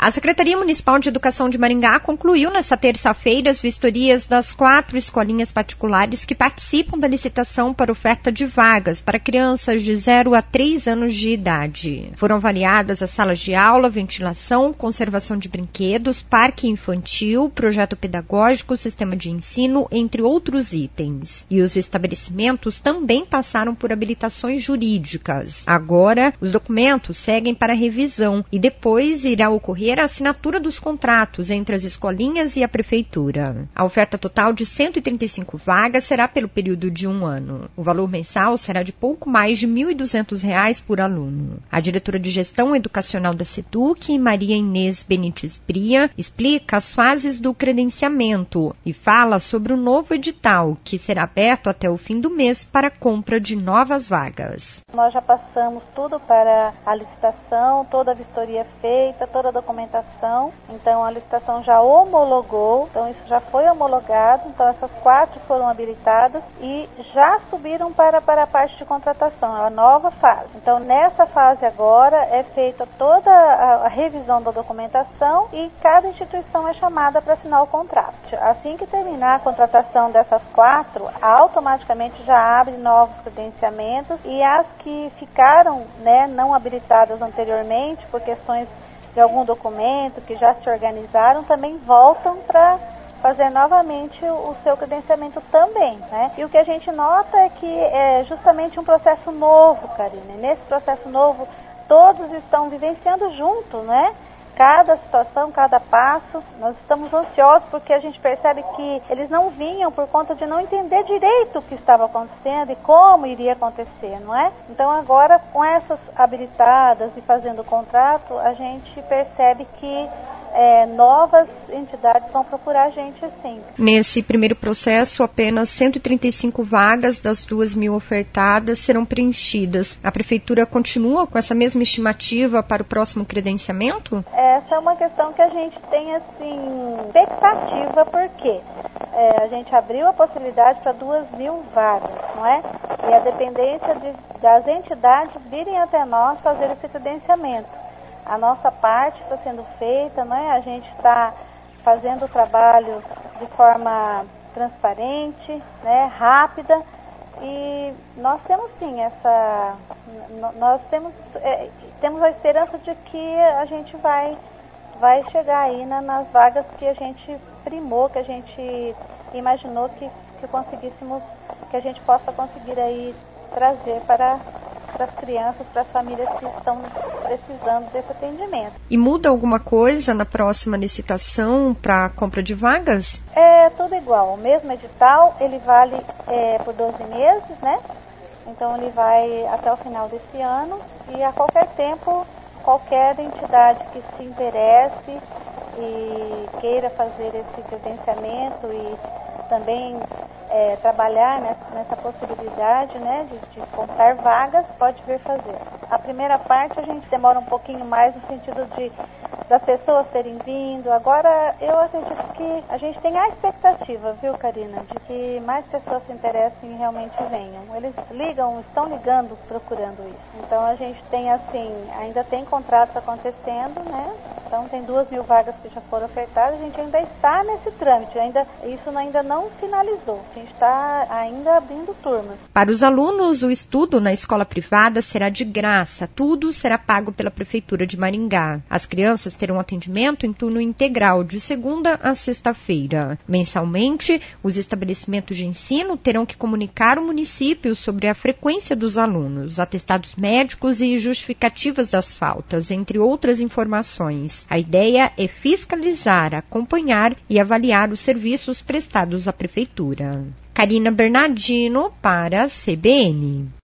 A Secretaria Municipal de Educação de Maringá concluiu nesta terça-feira as vistorias das 4 escolinhas particulares que participam da licitação para oferta de vagas para crianças de 0 a 3 anos de idade. Foram avaliadas as salas de aula, ventilação, conservação de brinquedos, parque infantil, projeto pedagógico, sistema de ensino, entre outros itens. E os estabelecimentos também passaram por habilitações jurídicas. Agora, os documentos seguem para revisão e depois irá ocorrer a assinatura dos contratos entre as escolinhas e a Prefeitura. A oferta total de 135 vagas será pelo período de 1 ano. O valor mensal será de pouco mais de R$ 1.200 por aluno. A diretora de Gestão Educacional da SEDUC, Maria Inês Benites Bria, explica as fases do credenciamento e fala sobre o novo edital, que será aberto até o fim do mês para a compra de novas vagas. Nós já passamos tudo para a licitação, toda a vistoria feita, toda a documentação, então a licitação já homologou, então isso já foi homologado, então essas 4 foram habilitadas e já subiram para a parte de contratação, é a nova fase. Então nessa fase agora é feita toda a revisão da documentação e cada instituição é chamada para assinar o contrato. Assim que terminar a contratação dessas 4, automaticamente já abre novos credenciamentos e as que ficaram, não habilitadas anteriormente por questões de algum documento, que já se organizaram, também voltam para fazer novamente o seu credenciamento também, E o que a gente nota é que é justamente um processo novo, Karina. E nesse processo novo, todos estão vivenciando junto, Cada situação, cada passo, nós estamos ansiosos porque a gente percebe que eles não vinham por conta de não entender direito o que estava acontecendo e como iria acontecer, Então agora, com essas habilitadas e fazendo o contrato, a gente percebe que novas entidades vão procurar a gente sim. Nesse primeiro processo, apenas 135 vagas das 2.000 ofertadas serão preenchidas. A Prefeitura continua com essa mesma estimativa para o próximo credenciamento? Essa é uma questão que a gente tem, expectativa, porque a gente abriu a possibilidade para 2.000 vagas, E a dependência das entidades virem até nós fazer esse credenciamento. A nossa parte está sendo feita, A gente está fazendo o trabalho de forma transparente, rápida, e nós temos sim nós temos a esperança de que a gente vai chegar aí nas vagas que a gente primou, que a gente imaginou que conseguíssemos, que a gente possa conseguir aí trazer para as crianças, para as famílias que estão precisando desse atendimento. E muda alguma coisa na próxima licitação para a compra de vagas? É tudo igual. O mesmo edital, ele vale por 12 meses, Então ele vai até o final desse ano e a qualquer tempo, qualquer entidade que se interesse e queira fazer esse credenciamento e também trabalhar nessa possibilidade de comprar vagas, pode vir fazer. A primeira parte a gente demora um pouquinho mais no sentido das pessoas terem vindo. Agora eu acredito que a gente tem a expectativa, viu, Karina, de que mais pessoas se interessem e realmente venham. Eles estão ligando, procurando isso. Então a gente tem ainda tem contratos acontecendo, Então tem 2.000 vagas que já foram ofertadas, a gente ainda está nesse trâmite, isso ainda não finalizou. A gente está ainda abrindo turmas. Para os alunos, o estudo na escola privada será de graça. Tudo será pago pela Prefeitura de Maringá. As crianças terão atendimento em turno integral, de segunda a sexta-feira. Mensalmente, os estabelecimentos de ensino terão que comunicar ao município sobre a frequência dos alunos, atestados médicos e justificativas das faltas, entre outras informações. A ideia é fiscalizar, acompanhar e avaliar os serviços prestados à Prefeitura. Karina Bernardino para a CBN.